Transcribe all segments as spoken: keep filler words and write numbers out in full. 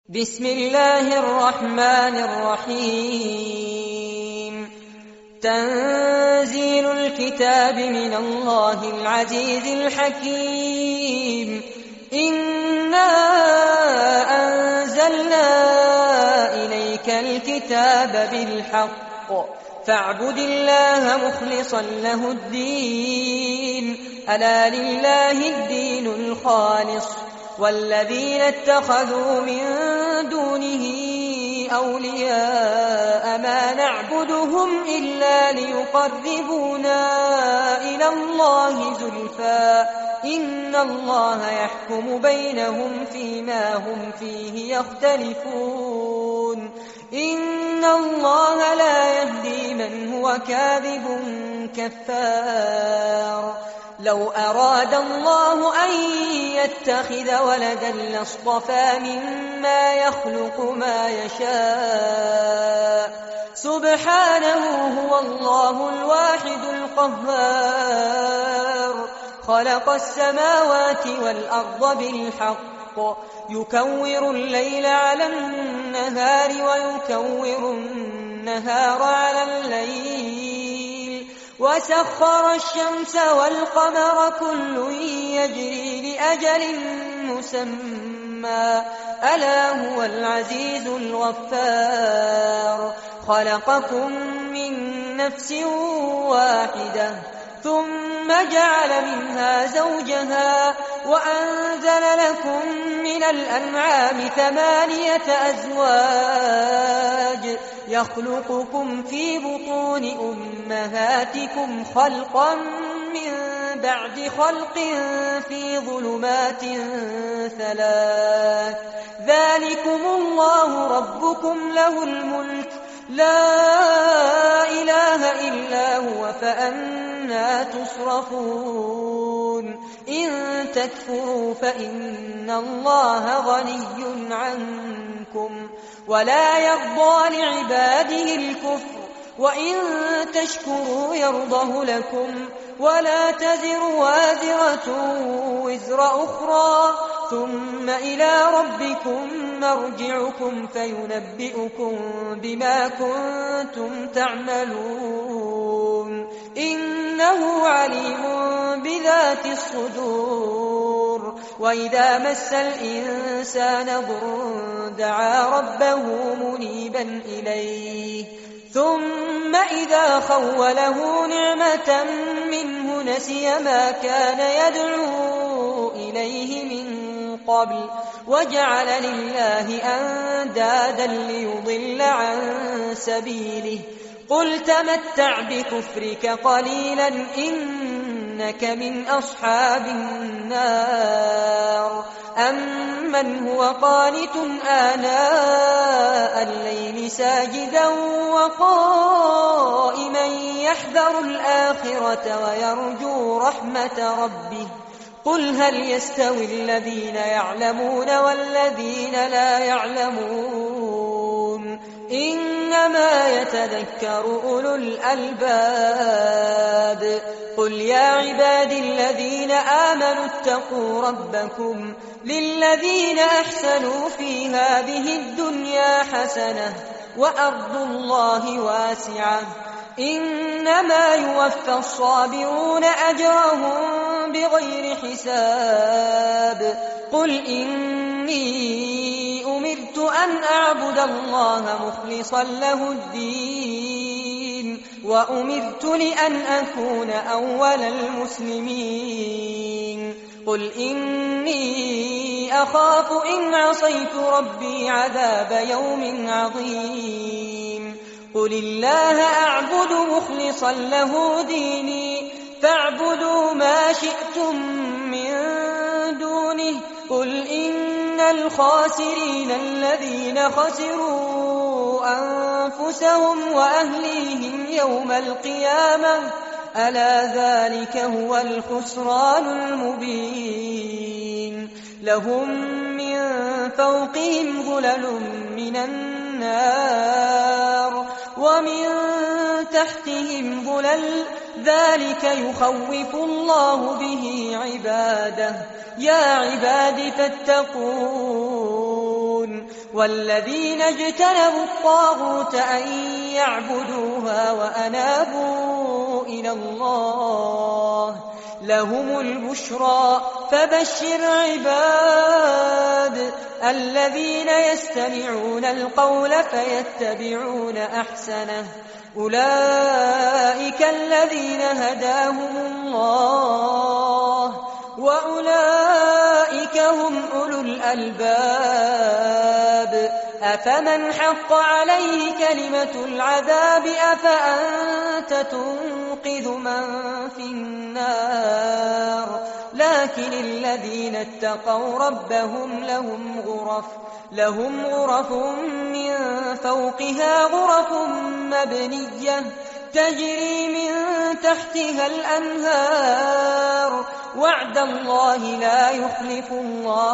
بسم الله الرحمن الرحيم تنزيل الكتاب من الله العزيز الحكيم إنا أنزلنا إليك الكتاب بالحق فاعبد الله مخلصا له الدين ألا لله الدين الخالص والذين اتخذوا من دونه أولياء ما نعبدهم إلا ليقربونا إلى الله زلفى إن الله يحكم بينهم فيما هم فيه يختلفون إن الله لا يهدي من هو كاذب كفار لو أراد الله أن يتخذ ولدا لاصطفى مما يخلق ما يشاء سبحانه هو الله الواحد القهار خلق السماوات والأرض بالحق يكور الليل على النهار ويكور النهار على الليل وسخر الشمس والقمر كل يجري لأجل مسمى ألا هو العزيز الغفار خلقكم من نفس واحدة ثم جعل منها زوجها وأنزل لكم من الأنعام ثمانية أزواج يخلقكم في بطون أمهاتكم خلقا من بعد خلق في ظلمات ثلاث ذلكم الله ربكم له الملك لا إله إلا هو فأنى تصرفون إن تكفروا فإن الله غني عنكم ولا يرضى لعباده الكفر وإن تشكروا يرضه لكم ولا تزر وازرة وزر أخرى ثم إلى ربكم مرجعكم فينبئكم بما كنتم تعملون إنه عليم بذات الصدور وإذا مس الإنسان ضر دعا ربه منيبا إليه ثم إذا خوله نعمة منه نسي ما كان يدعو إليه من قبل وجعل لله أندادا ليضل عن سبيله قل تمتع بكفرك قليلا إنك من أصحاب النار أمن هو قانت آناء الليل ساجدا وقائما يحذر الآخرة ويرجو رحمة ربه قل هل يستوي الذين يعلمون والذين لا يعلمون إنما يتذكر أولو الألباب قل يا عبادي الذين آمنوا اتقوا ربكم للذين أحسنوا في هذه الدنيا حسنة وأرض الله واسعة إنما يوفى الصابرون أجرهم بغير حساب قل إني أمرت أن أعبد الله مخلصا له الدين وأمرت لأن أكون أول المسلمين قل إني أخاف إن عصيت ربي عذاب يوم عظيم قل الله أعبد مخلصا له ديني فاعبدوا ما شئتم من دونه قل إن الخاسرين الذين خسروا أنفسهم وأهليهم يوم القيامة ألا ذلك هو الخسران المبين لهم من فوقهم ظلل من النار ومن تحتهم ظلل ذلك يخوف الله به عباده يا عباد فاتقون والذين اجتنبوا الطاغوت أن يعبدوها وأنابوا إلى الله لهم البشرى فبشر عباد الذين يستمعون القول فيتبعون أحسنه أولئك الذين هداهم الله وأولئك هم أولو الألباب أفمن حق عليه كلمة العذاب أفأنت تنقذ من في النار لكن الذين اتقوا ربهم لهم غرف لهم غرف من فوقها غرف مبنية تجري من تحتها الأنهار وعد الله لا يخلف الله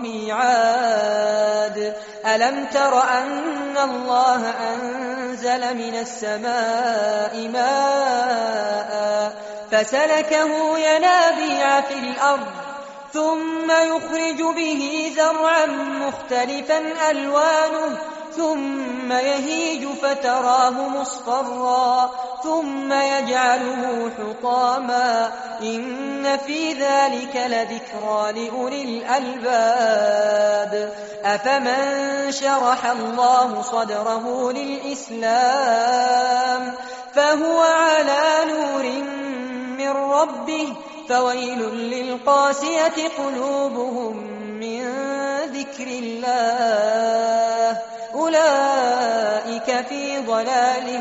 الميعاد ألم تر أن الله أنزل من السماء ماء فسلكه ينابيع في الأرض ثم يخرج به زرعا مختلفا ألوانه ثم يهيج فتراه مصفرا ثم يجعله حطاما إن في ذلك لذكرى لأولي الألباب أفمن شرح الله صدره للإسلام فهو على نور من ربه فويل للقاسية قلوبهم من ذكر الله أولئك في ضلال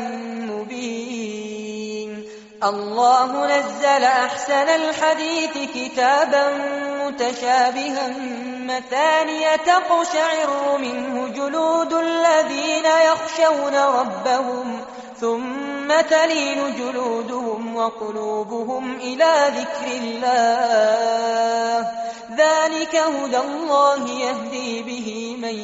مبين الله نزل أحسن الحديث كتابا متشابها مثانية تقشعر منه جلود الذين يخشون ربهم ثم تلين جلودهم وقلوبهم إلى ذكر الله ذلك هدى الله يهدي به من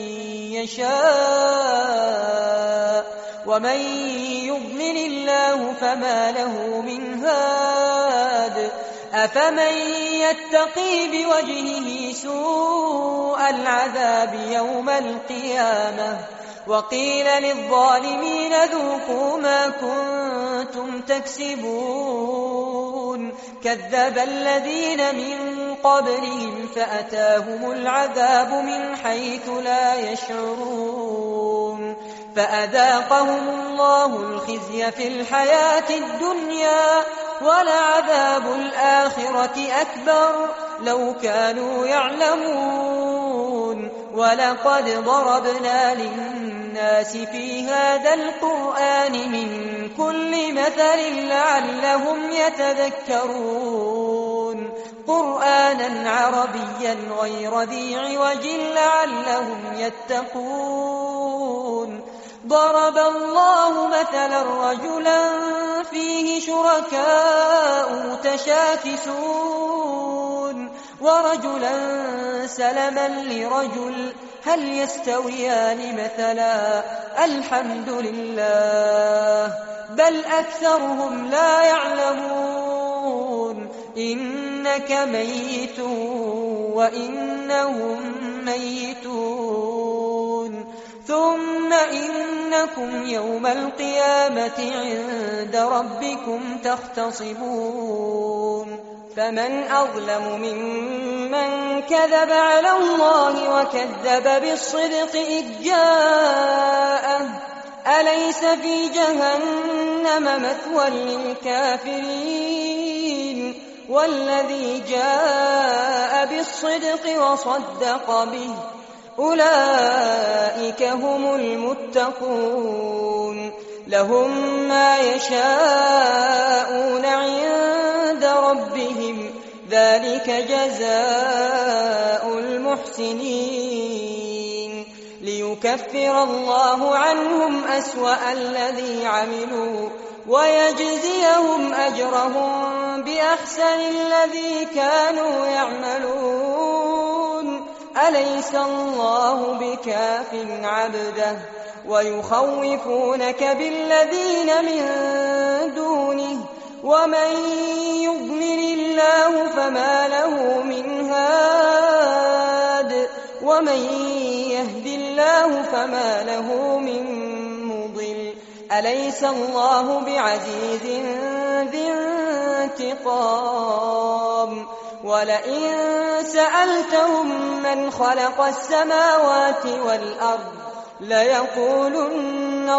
يشاء ومن يضلل الله فما له من هاد أفمن يتقي بوجهه سوء العذاب يوم القيامة وقيل للظالمين ذوقوا ما كنتم تكسبون كذب الذين من قبلهم فأتاهم العذاب من حيث لا يشعرون فأذاقهم الله الخزي في الحياة الدنيا ولعذاب الآخرة أكبر لو كانوا يعلمون ولقد ضربنا للناس في هذا القرآن من كل مثل لعلهم يتذكرون قرآنا عربيا غير ذي عوج لعلهم يتقون ضرب الله مثلا رجلا فيه شركاء متشاكسون ورجلا سلما لرجل هل يستويان مثلا الحمد لله بل أكثرهم لا يعلمون إنك ميت وإنهم ميتون ثم إنكم يوم القيامة عند ربكم تختصمون فمن أظلم ممن كذب على الله وكذب بالصدق إذ جاءه أليس في جهنم مثوى للكافرين والذي جاء بالصدق وصدق به أولئك هم المتقون لهم ما يشاءون عند ربهم ذلك جزاء المحسنين ليكفر الله عنهم أسوأ الذي عملوا ويجزيهم أجرهم بأحسن الذي كانوا يعملون أليس الله بكاف عبده ويخوفونك بالذين من دونه ومن يضلل الله فما له من هاد ومن يهد الله الله فما له من مضل أليس الله بعزيز ذي انتقام ولئن سألتهم من خلق السماوات والأرض ليقولن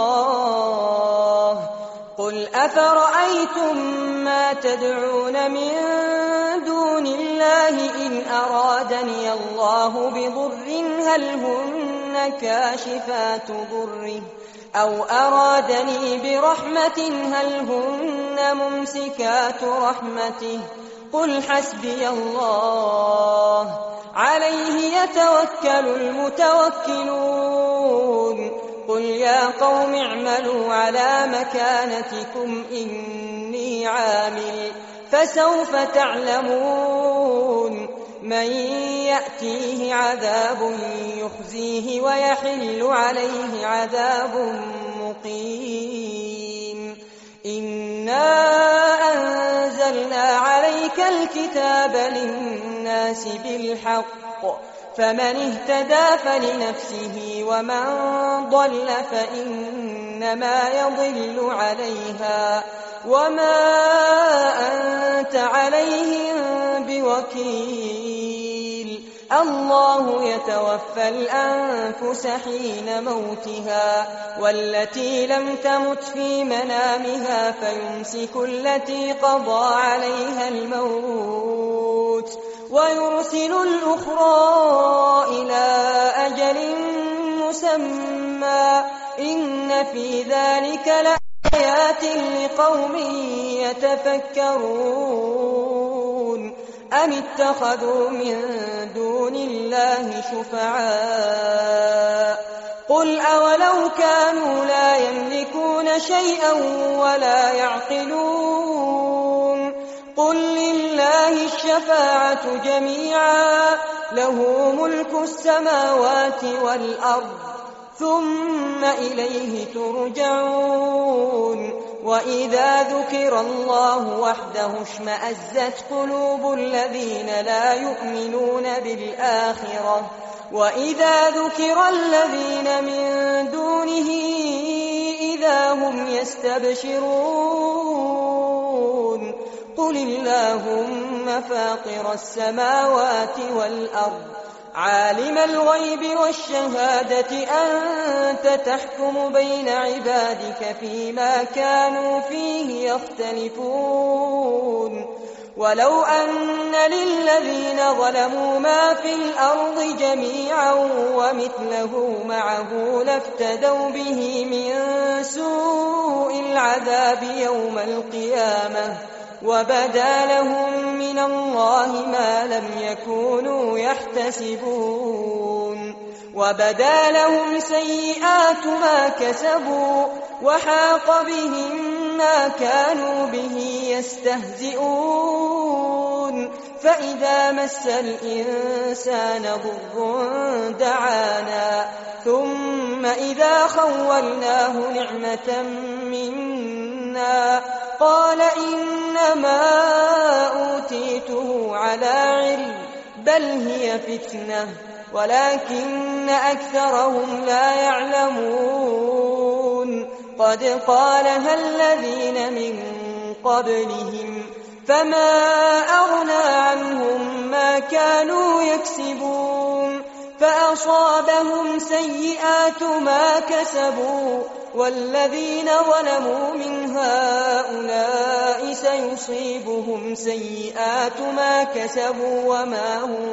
الله قل أفرأيتم ما تدعون من دون الله إن أرادني الله بضر هل هن كاشفات ضره أو أرادني برحمة هل هن ممسكات رحمته قل حسبي الله عليه يتوكل المتوكلون قل يا قوم اعملوا على مكانتكم إني عامل فسوف تعلمون من يأتيه عذاب يخزيه ويحل عليه عذاب مقيم إنا أنزلنا عليك الكتاب للناس بالحق فمن اهتدى فلنفسه ومن ضل فإنما يضل عليها وما أنت عليهم بوكيل الله يتوفى الأنفس حين موتها والتي لم تمت في منامها فيمسك التي قضى عليها الموت ويرسل الأخرى إلى أجل مسمى إن في ذلك لآيات لقوم يتفكرون أم اتخذوا من دون الله شفعاء قل أولو كانوا لا يملكون شيئا ولا يعقلون قل لله الشفاعة جميعا له ملك السماوات والأرض ثم إليه ترجعون وإذا ذكر الله وحده اشمأزت قلوب الذين لا يؤمنون بالآخرة وإذا ذكر الذين من دونه إذا هم يستبشرون قل اللهم فاطر السماوات والأرض عالم الغيب والشهادة أنت تحكم بين عبادك فيما كانوا فيه يختلفون ولو أن للذين ظلموا ما في الأرض جميعا ومثله معه لافتدوا به من سوء العذاب يوم القيامة وبدا لهم من الله ما لم يكونوا يحتسبون وبدا لهم سيئات ما كسبوا وحاق بهم ما كانوا به يستهزئون فإذا مس الإنسان ضر دعانا ثم إذا خولناه نعمة منا قال إنما أوتيته على علم بل هي فتنة ولكن أكثرهم لا يعلمون قد قالها الذين من قبلهم فما أغنى عنهم ما كانوا يكسبون فأصابهم سيئات ما كسبوا والذين ظلموا من هؤلاء سيصيبهم سيئات ما كسبوا وما هم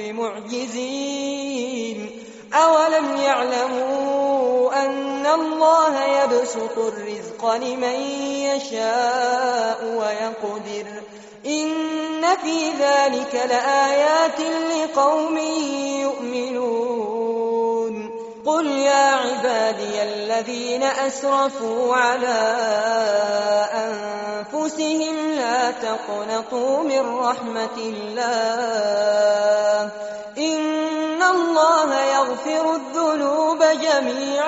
بمعجزين أولم يعلموا أن الله يبسط الرزق لمن يشاء ويقدر إن في ذلك لآيات لقوم يؤمنون قل يا عبادي الذين أسرفوا على أنفسهم لا تقنطوا من رحمة الله إن الله يغفر الذنوب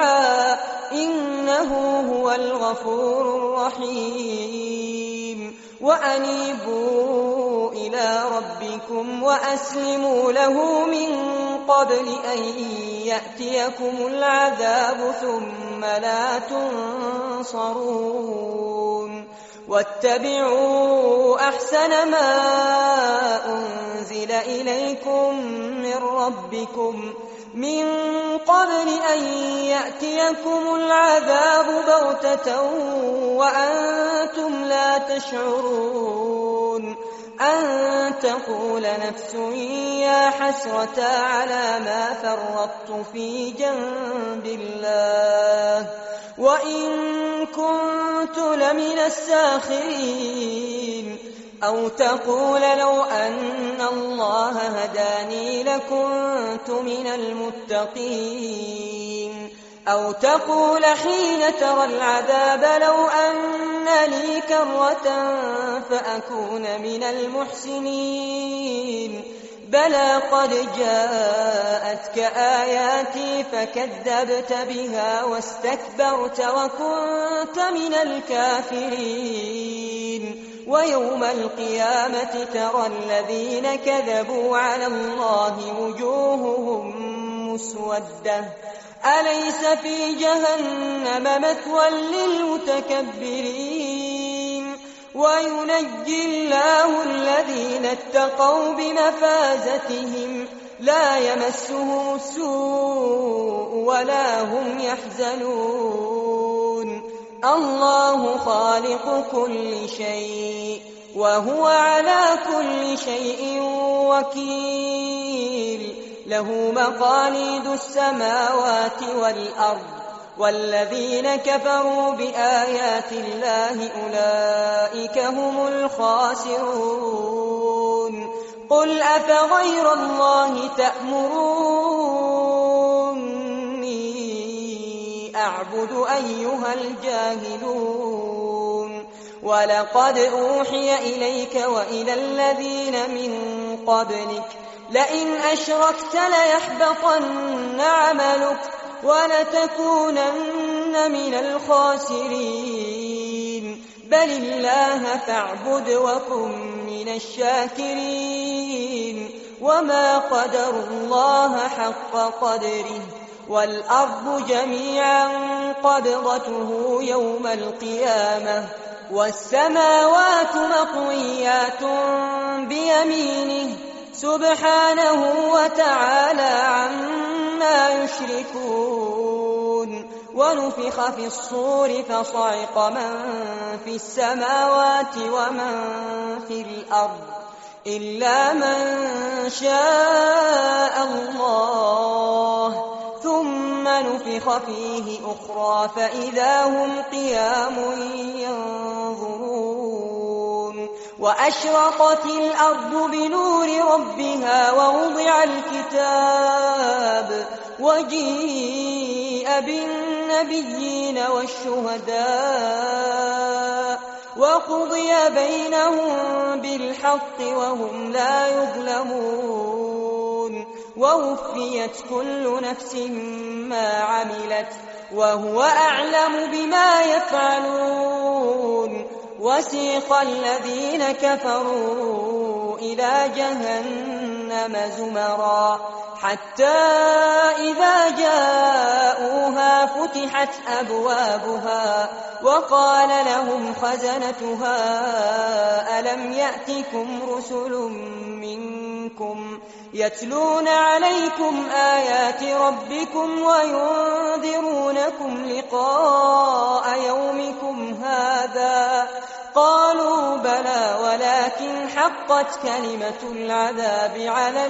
جميعا إنه هو الغفور الرحيم وأنيبوا إلى ربكم وأسلموا له من قبل أن يأتيكم العذاب ثم لا تنصرون واتبعوا أحسن ما أنزل إليكم من ربكم من قبل أن يأتيكم العذاب بغتة وأنتم لا تشعرون أن تقول نفس يا حسرة على ما فرطت في جنب الله وإن كنت لمن الساخرين أو تقول لو أن الله هداني لكنت من المتقين أو تقول حين ترى العذاب لو أن لي كرة فأكون من المحسنين بلى قد جاءتك آياتي فكذبت بها واستكبرت وكنت من الكافرين ويوم القيامة ترى الذين كذبوا على الله وجوههم مسودة أليس في جهنم مثوى للمتكبرين وينجي الله الذين اتقوا بمفازتهم لا يمسهم السوء ولا هم يحزنون الله خالق كل شيء وهو على كل شيء وكيل له مقاليد السماوات والأرض والذين كفروا بآيات الله أولئك هم الخاسرون قل أفغير الله تأمروني أعبد أيها الجاهلون ولقد أوحي إليك وإلى الذين من قبلك لئن أشركت ليحبطن عملك ولتكونن من الخاسرين بل الله فاعبد وكن من الشاكرين وما قدروا الله حق قدره والأرض جميعا قبضته يوم القيامة والسماوات مطويات بيمينه سبحانه وتعالى عما يشركون ونفخ في الصور فصعق من في السماوات ومن في الأرض إلا من شاء الله ثم نفخ فيه أخرى فإذا هم قيام ينظرون وأشرقت الأرض بنور ربها ووضع الكتاب وجيء بالنبيين والشهداء وقضي بينهم بالحق وهم لا يظلمون ووفيت كل نفس ما عملت وهو أعلم بما يفعلون وسيق الذين كفروا إلى جهنم زمرا حتى إذا جاءوها فتحت أبوابها وقال لهم خزنتها ألم يأتكم رسل منكم يتلون عليكم آيات ربكم وينذرونكم لقاء يومكم هذا قالوا بلى ولكن حقت كلمة العذاب على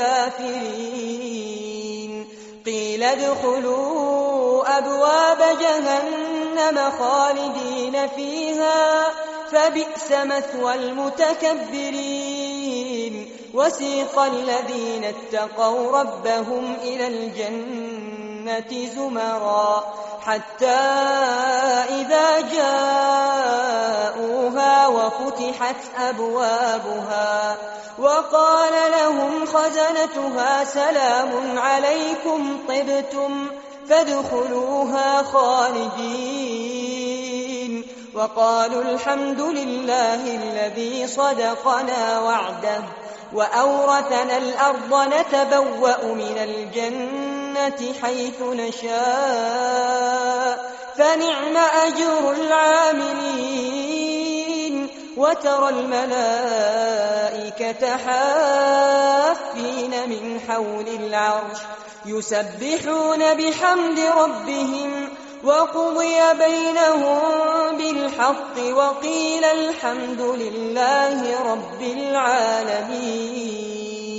الكافرين قيل ادخلوا أبواب جهنم خالدين فيها فبئس مثوى المتكبرين وسيق الذين اتقوا ربهم إلى الجنة زمرا حتى إذا جاءوها وفتحت أبوابها وقال لهم خزنتها سلام عليكم طبتم فادخلوها خالدين وقالوا الحمد لله الذي صدقنا وعده وأورثنا الأرض نتبوأ من الجنة حيث نشاء فنعم أجر العاملين وترى الملائكة حافين من حول العرش يسبحون بحمد ربهم وقضي بينهم بالحق وقيل الحمد لله رب العالمين.